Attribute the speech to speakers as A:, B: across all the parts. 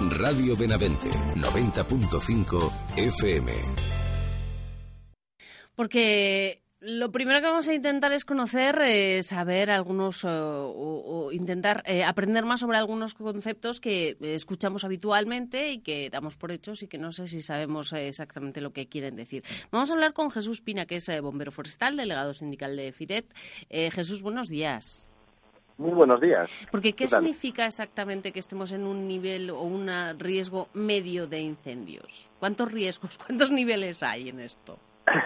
A: Radio Benavente, 90.5 FM.
B: Porque lo primero que vamos a intentar es conocer, saber algunos o intentar aprender más sobre algunos conceptos que escuchamos habitualmente y que damos por hechos y que no sé si sabemos exactamente lo que quieren decir. Vamos a hablar con Jesús Pina, que es bombero forestal, delegado sindical de FIDET. Jesús, buenos días.
C: Muy buenos días.
B: Porque ¿qué significa exactamente que estemos en un nivel o un riesgo medio de incendios? ¿Cuántos riesgos, cuántos niveles hay en esto?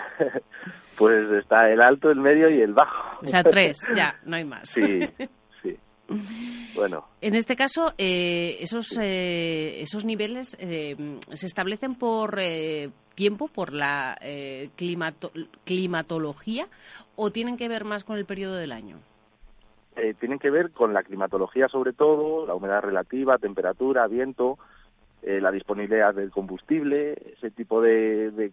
C: Pues está el alto, el medio y el bajo.
B: O sea, 3, ya, no hay más.
C: Sí. Bueno.
B: En este caso, esos niveles se establecen por tiempo, por la climatología, o tienen que ver más con el periodo del año.
C: Tienen que ver con la climatología sobre todo, la humedad relativa, temperatura, viento, la disponibilidad del combustible, ese tipo de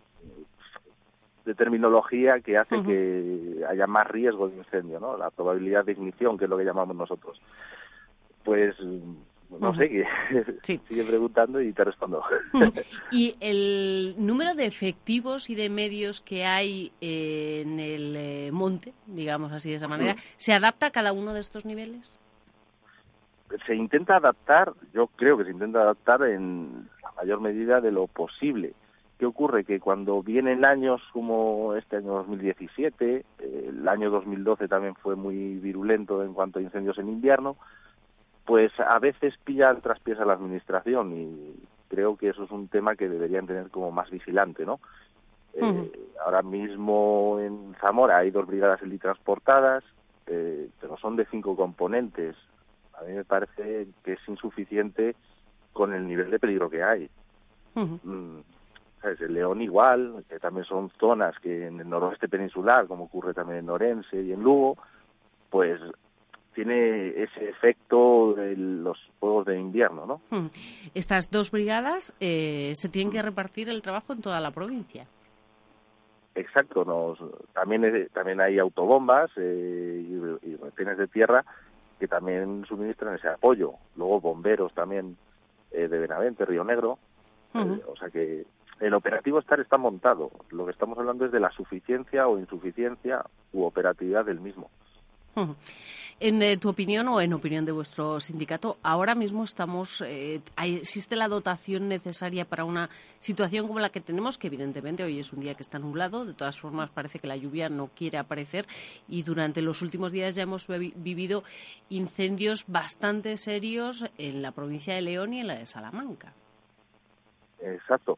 C: terminología que hace que haya más riesgo de incendio, ¿no? La probabilidad de ignición, que es lo que llamamos nosotros. Pues no sé, que
B: sí.
C: Sigue preguntando y te respondo.
B: ¿Y el número de efectivos y de medios que hay en el monte, digamos así de esa manera, se adapta a cada uno de estos niveles?
C: Se intenta adaptar, yo creo que se intenta adaptar en la mayor medida de lo posible. ¿Qué ocurre? Que cuando vienen años como este año 2017, el año 2012 también fue muy virulento en cuanto a incendios en invierno, pues a veces pilla al traspiés a la administración y creo que eso es un tema que deberían tener como más vigilante, ¿no? Ahora mismo en Zamora hay 2 brigadas helitransportadas, pero son de 5 componentes. A mí me parece que es insuficiente con el nivel de peligro que hay. ¿Sabes? El León igual, que también son zonas que en el noroeste peninsular, como ocurre también en Orense y en Lugo, pues tiene ese efecto de los fuegos de invierno, ¿no?
B: Estas 2 brigadas se tienen que repartir el trabajo en toda la provincia.
C: Exacto, también hay autobombas y retenes de tierra que también suministran ese apoyo. Luego bomberos también de Benavente, Río Negro, o sea que el operativo está montado. Lo que estamos hablando es de la suficiencia o insuficiencia u operatividad del mismo.
B: En tu opinión o en opinión de vuestro sindicato, ahora mismo existe la dotación necesaria para una situación como la que tenemos, que evidentemente hoy es un día que está nublado, de todas formas parece que la lluvia no quiere aparecer y durante los últimos días ya hemos vivido incendios bastante serios en la provincia de León y en la de Salamanca.
C: Exacto.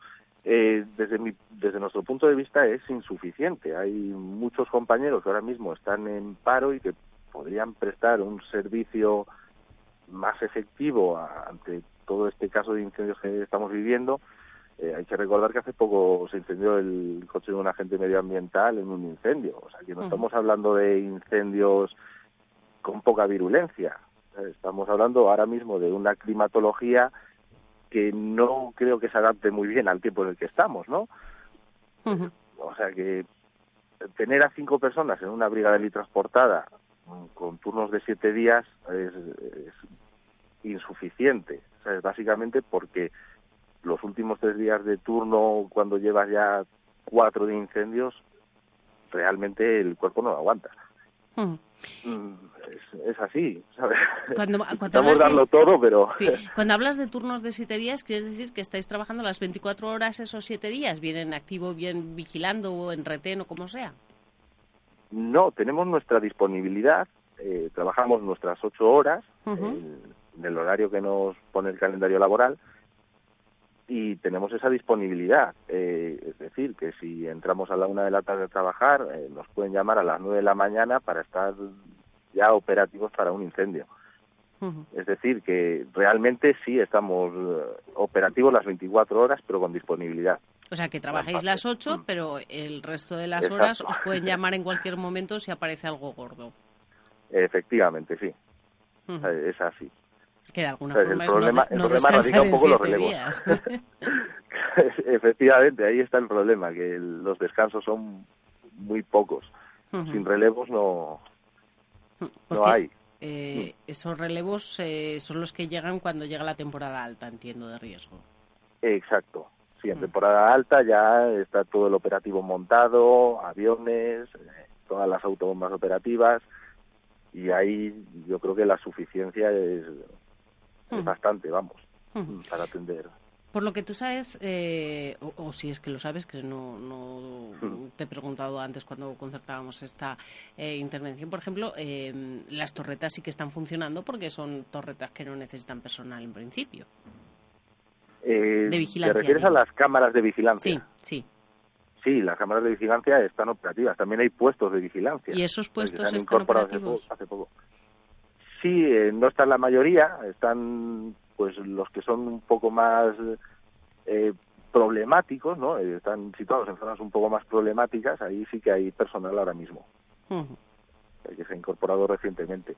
C: Desde nuestro punto de vista es insuficiente. Hay muchos compañeros que ahora mismo están en paro y que podrían prestar un servicio más efectivo ante todo este caso de incendios que estamos viviendo. Hay que recordar que hace poco se incendió el coche de un agente medioambiental en un incendio. O sea, que no estamos hablando de incendios con poca virulencia. Estamos hablando ahora mismo de una climatología que no creo que se adapte muy bien al tiempo en el que estamos, ¿no? O sea que tener a 5 personas en una brigada helitransportada con turnos de 7 días es insuficiente, ¿sabes? Básicamente porque los últimos 3 días de turno, cuando llevas ya 4 de incendios, realmente el cuerpo no lo aguanta. Es así, ¿sabes?
B: Cuando
C: intentamos darlo todo, pero...
B: Sí. Cuando hablas de turnos de 7 días, ¿quieres decir que estáis trabajando las 24 horas esos 7 días? ¿Bien en activo, bien vigilando o en retén o como sea?
C: No, tenemos nuestra disponibilidad, trabajamos nuestras 8 horas en el horario que nos pone el calendario laboral y tenemos esa disponibilidad. Es decir, que si entramos a la 1 de la tarde a trabajar, nos pueden llamar a las 9 de la mañana para estar ya operativos para un incendio. Es decir, que realmente sí estamos operativos las 24 horas, pero con disponibilidad.
B: O sea, que trabajáis las 8, pero el resto de las horas os pueden llamar en cualquier momento si aparece algo gordo.
C: Efectivamente, sí. Es así.
B: Que de alguna
C: forma
B: el problema
C: radica un poco en los relevos.
B: Días.
C: Efectivamente, ahí está el problema, que los descansos son muy pocos. Sin relevos no hay.
B: Esos relevos son los que llegan cuando llega la temporada alta, entiendo, de riesgo.
C: Exacto. Sí, en temporada alta ya está todo el operativo montado, aviones, todas las autobombas operativas, y ahí yo creo que la suficiencia es bastante, vamos, para atender.
B: Por lo que tú sabes, o si es que lo sabes, que no te he preguntado antes cuando concertábamos esta intervención, por ejemplo, las torretas sí que están funcionando porque son torretas que no necesitan personal en principio. De vigilancia.
C: ¿Te refieres a las cámaras de vigilancia?
B: Sí, sí.
C: Sí, las cámaras de vigilancia están operativas. También hay puestos de vigilancia.
B: ¿Y esos puestos
C: están
B: están
C: incorporados
B: operativos?
C: hace poco. Sí, no están la mayoría. Están pues los que son un poco más problemáticos, ¿no? Están situados en zonas un poco más problemáticas. Ahí sí que hay personal ahora mismo, que se ha incorporado recientemente.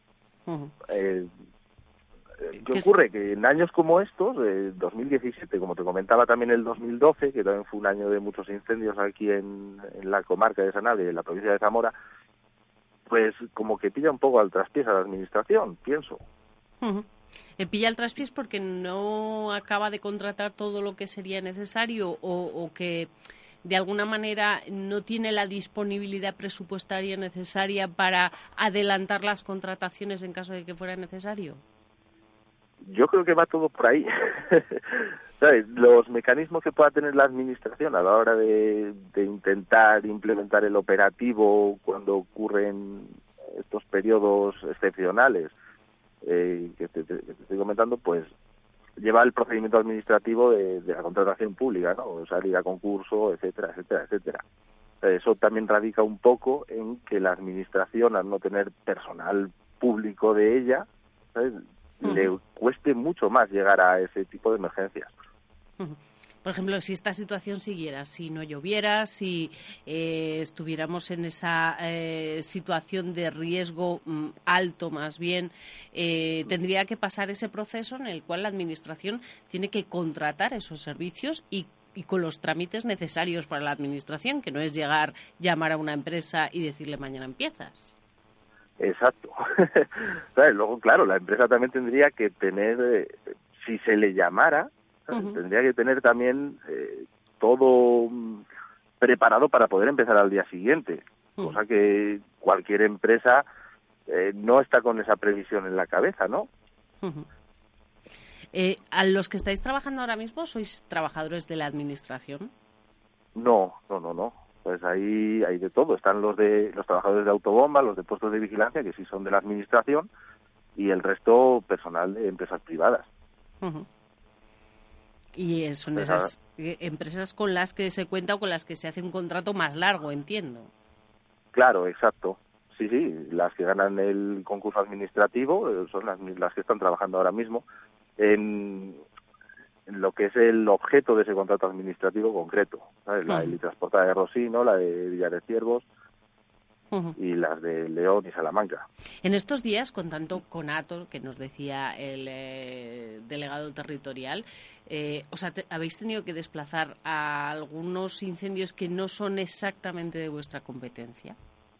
C: ¿Qué ocurre? Que en años como estos, 2017, como te comentaba también el 2012, que también fue un año de muchos incendios aquí en la comarca de Sanabria, en la provincia de Zamora, pues como que pilla un poco al traspiés a la administración, pienso.
B: Pilla al traspiés porque no acaba de contratar todo lo que sería necesario o que de alguna manera no tiene la disponibilidad presupuestaria necesaria para adelantar las contrataciones en caso de que fuera necesario.
C: Yo creo que va todo por ahí. ¿Sabes? Los mecanismos que pueda tener la administración a la hora de intentar implementar el operativo cuando ocurren estos periodos excepcionales que te estoy comentando, pues lleva el procedimiento administrativo de la contratación pública, ¿no? Salir a concurso, etcétera, etcétera, etcétera. Eso también radica un poco en que la administración, al no tener personal público de ella, ¿sabes?, le cueste mucho más llegar a ese tipo de emergencias.
B: Por ejemplo, si esta situación siguiera, si no lloviera, si estuviéramos en esa situación de riesgo alto más bien, tendría que pasar ese proceso en el cual la Administración tiene que contratar esos servicios y con los trámites necesarios para la Administración, que no es llamar a una empresa y decirle mañana empiezas.
C: Exacto. ¿Sabes? Luego, claro, la empresa también tendría que tener, si se le llamara, tendría que tener también todo preparado para poder empezar al día siguiente, cosa que cualquier empresa no está con esa previsión en la cabeza, ¿no?
B: ¿A los que estáis trabajando ahora mismo sois trabajadores de la Administración?
C: No. Pues ahí hay de todo. Están los trabajadores de autobomba, los de puestos de vigilancia, que sí son de la administración, y el resto personal de empresas privadas.
B: Y son esas empresas con las que se cuenta o con las que se hace un contrato más largo, entiendo.
C: Claro, exacto. Sí, las que ganan el concurso administrativo son las que están trabajando ahora mismo en lo que es el objeto de ese contrato administrativo concreto, ¿sabes? La de Transportada de Rosino, la de Villar de Ciervos y las de León y Salamanca.
B: En estos días, con tanto conato que nos decía el delegado territorial, ¿habéis tenido que desplazar a algunos incendios que no son exactamente de vuestra competencia?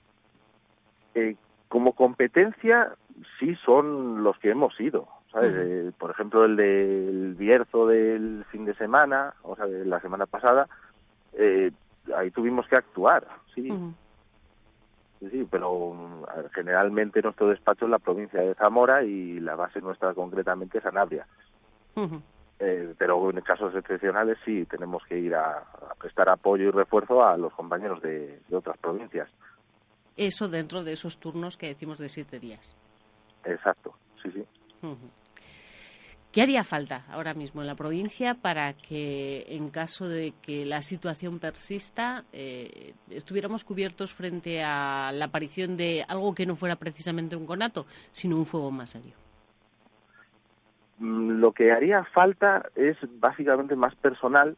C: Como competencia, sí son los que hemos ido. ¿Sabes? Por ejemplo, el del Bierzo del fin de semana, o sea, de la semana pasada, ahí tuvimos que actuar, sí. Sí, pero generalmente nuestro despacho es la provincia de Zamora y la base nuestra concretamente es Sanabria. Pero en casos excepcionales sí tenemos que ir a prestar apoyo y refuerzo a los compañeros de otras provincias.
B: Eso dentro de esos turnos que decimos de 7 días.
C: Exacto, sí.
B: ¿Qué haría falta ahora mismo en la provincia para que, en caso de que la situación persista, estuviéramos cubiertos frente a la aparición de algo que no fuera precisamente un conato, sino un fuego más serio?
C: Lo que haría falta es básicamente más personal,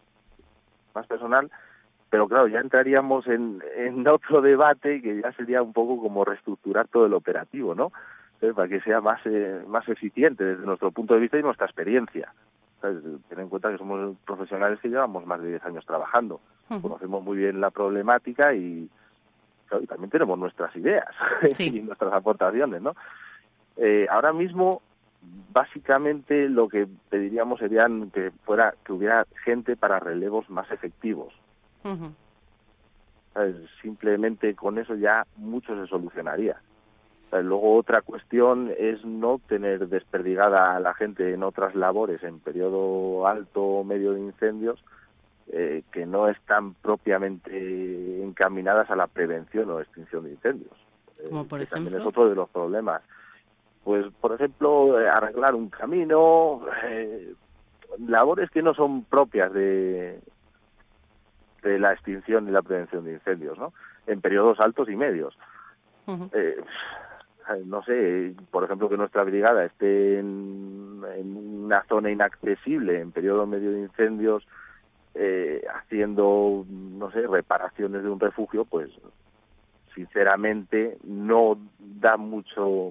C: pero claro, ya entraríamos en otro debate que ya sería un poco como reestructurar todo el operativo, ¿no? Para que sea más eficiente desde nuestro punto de vista y nuestra experiencia. Ten en cuenta que somos profesionales que llevamos más de 10 años trabajando. Conocemos muy bien la problemática y claro, y también tenemos nuestras ideas
B: Sí.
C: y nuestras aportaciones, ¿no? Ahora mismo, básicamente, lo que pediríamos serían que hubiera gente para relevos más efectivos.
B: Ujú.
C: ¿Sabes? Simplemente con eso ya mucho se solucionaría. ¿Sabes? Luego otra cuestión es no tener desperdigada a la gente en otras labores en periodo alto o medio de incendios que no están propiamente encaminadas a la prevención o extinción de incendios.
B: Como por
C: que
B: ejemplo.
C: también es otro de los problemas. Pues, por ejemplo, arreglar un camino, labores que no son propias de la extinción y la prevención de incendios, ¿no? En periodos altos y medios.
B: Ujú.
C: No sé, por ejemplo, que nuestra brigada esté en una zona inaccesible en periodo medio de incendios, haciendo, no sé, reparaciones de un refugio, pues, sinceramente, no da mucho...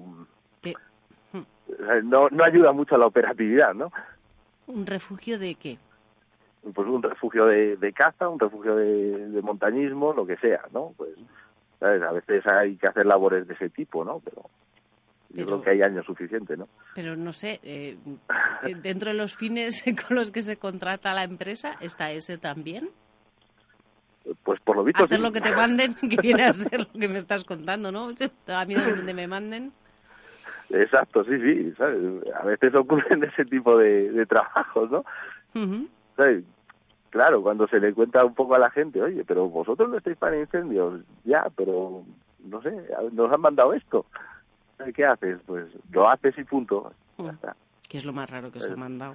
C: No ayuda mucho a la operatividad, ¿no?
B: ¿Un refugio de qué?
C: Pues un refugio de caza, un refugio de montañismo, lo que sea, ¿no? Pues, ¿sabes? A veces hay que hacer labores de ese tipo, ¿no? Pero yo creo que hay años suficientes, ¿no?
B: Pero no sé, dentro de los fines con los que se contrata la empresa, ¿está ese también?
C: Pues por lo visto
B: hacer
C: sí.
B: Lo que te manden, que viene a ser lo que me estás contando, ¿no? A mí donde me manden.
C: Exacto, sí, ¿sabes? A veces ocurren ese tipo de trabajos, ¿no?
B: Uh-huh.
C: ¿Sabes? Claro, cuando se le cuenta un poco a la gente, oye, pero vosotros no estáis para incendios, ya, pero no sé, nos han mandado esto. ¿Qué haces? Pues lo haces y punto. Ya está.
B: ¿Qué es lo más raro que os ha mandado?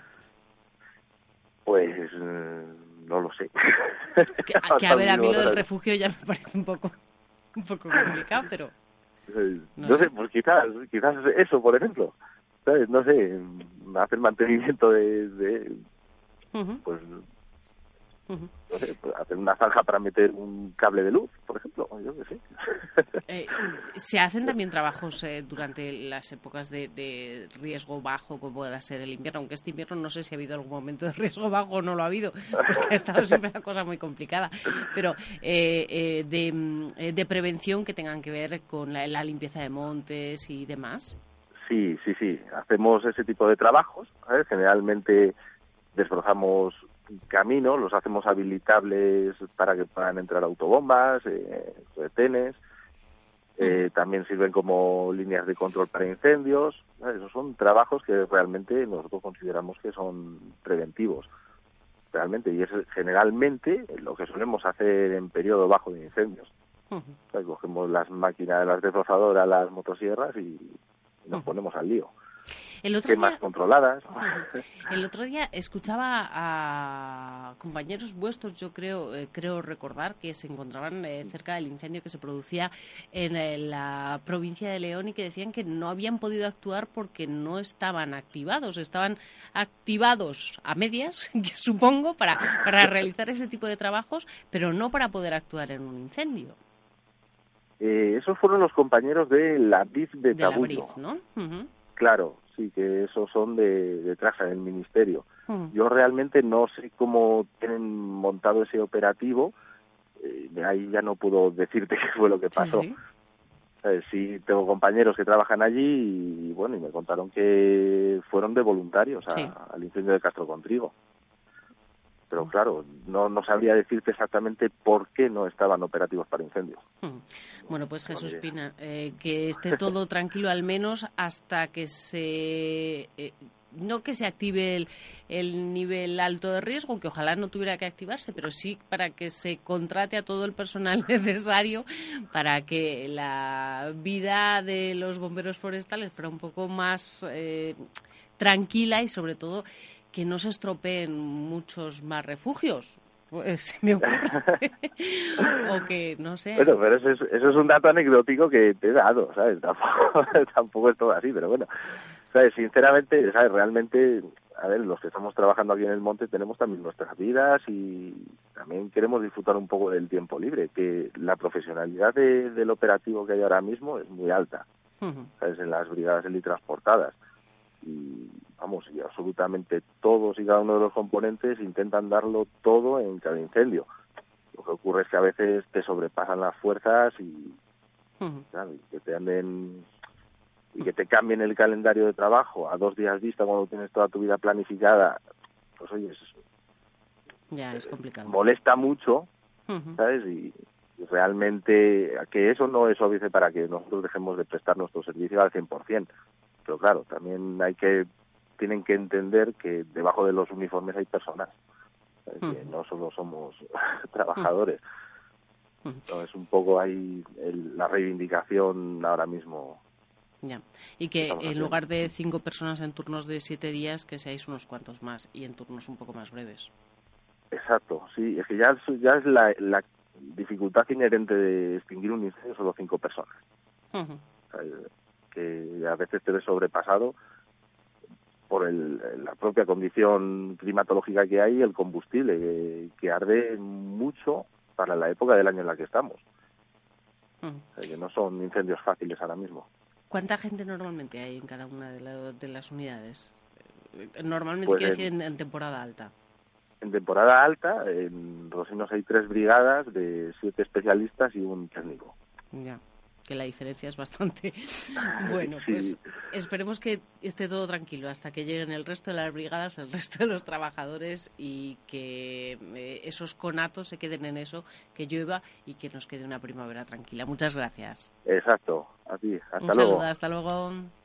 C: Pues no lo sé.
B: Que a ver, a mí lo del refugio ya me parece un poco complicado, pero...
C: No sé, pues quizás eso, por ejemplo, ¿sabes? No sé, hacer mantenimiento de
B: uh-huh.
C: Pues, no sé, pues hacer una zanja para meter un cable de luz, por ejemplo, yo qué sé.
B: Se hacen también trabajos durante las épocas de riesgo bajo, como pueda ser el invierno, aunque este invierno no sé si ha habido algún momento de riesgo bajo o no lo ha habido, porque ha estado siempre una cosa muy complicada, pero de prevención que tengan que ver con la limpieza de montes y demás.
C: Sí, hacemos ese tipo de trabajos, ¿sabes? Generalmente desbrozamos caminos, los hacemos habilitables para que puedan entrar autobombas, retenes, también sirven como líneas de control para incendios. Esos son trabajos que realmente nosotros consideramos que son preventivos, realmente, y es generalmente lo que solemos hacer en periodo bajo de incendios. Uh-huh. Cogemos las máquinas, las desbrozadoras, las motosierras y nos ponemos al lío. Quemas controladas.
B: El otro día escuchaba a compañeros vuestros, yo creo recordar, que se encontraban cerca del incendio que se producía en la provincia de León y que decían que no habían podido actuar porque no estaban activados. Estaban activados a medias, supongo, para realizar ese tipo de trabajos, pero no para poder actuar en un incendio.
C: Esos fueron los compañeros de la BIF de Tabullo.
B: De la BIF, ¿no? Uh-huh.
C: Claro, sí, que esos son de Traja, del Ministerio. Yo realmente no sé cómo tienen montado ese operativo, ahí ya no puedo decirte qué fue lo que pasó.
B: Sí.
C: Sí, tengo compañeros que trabajan allí y bueno, y me contaron que fueron de voluntarios al incendio de Castro Contrigo. Pero claro, no sabría decirte exactamente por qué no estaban operativos para incendios.
B: Bueno, pues Jesús Pina, que esté todo tranquilo al menos hasta que no que se active el nivel alto de riesgo, que ojalá no tuviera que activarse, pero sí para que se contrate a todo el personal necesario para que la vida de los bomberos forestales fuera un poco más tranquila y sobre todo que no se estropeen muchos más refugios. Pues se me ocurre. O que, no sé.
C: Bueno, pero eso es un dato anecdótico que te he dado, ¿sabes? Tampoco es todo así, pero bueno. ¿Sabes? Sinceramente, ¿sabes? Realmente, a ver, los que estamos trabajando aquí en el monte tenemos también nuestras vidas y también queremos disfrutar un poco del tiempo libre, que la profesionalidad del operativo que hay ahora mismo es muy alta, ¿sabes? En las brigadas helitransportadas. Y vamos, y absolutamente todos y cada uno de los componentes intentan darlo todo en cada incendio. lo que ocurre es que a veces te sobrepasan las fuerzas y, claro, y que te anden y que te cambien el calendario de trabajo a 2 días vista cuando tienes toda tu vida planificada, pues oye,
B: ya es complicado.
C: Molesta mucho, ¿sabes? Y realmente que eso no es obvio para que nosotros dejemos de prestar nuestro servicio al 100%. Pero claro, también tienen que entender que debajo de los uniformes hay personas, que no solo somos trabajadores. No, es un poco ahí la reivindicación ahora mismo.
B: Ya. Y que en lugar de 5 personas en turnos de 7 días, que seáis unos cuantos más y en turnos un poco más breves.
C: Exacto, sí, es que ya es la dificultad inherente de extinguir un incendio solo 5 personas. O sea, que a veces te ves sobrepasado por la propia condición climatológica que hay, el combustible, que arde mucho para la época del año en la que estamos. O sea, que no son incendios fáciles ahora mismo.
B: ¿Cuánta gente normalmente hay en cada una de las unidades? Normalmente
C: Pues
B: quiere decir en temporada alta.
C: En temporada alta, en Rosinos hay 3 brigadas de 7 especialistas y un técnico.
B: Ya, que la diferencia es bastante. Bueno,
C: sí.
B: Pues esperemos que esté todo tranquilo hasta que lleguen el resto de las brigadas, el resto de los trabajadores y que esos conatos se queden en eso, que llueva y que nos quede una primavera tranquila. Muchas gracias.
C: Exacto, a ti. Hasta luego.
B: Un saludo, hasta luego.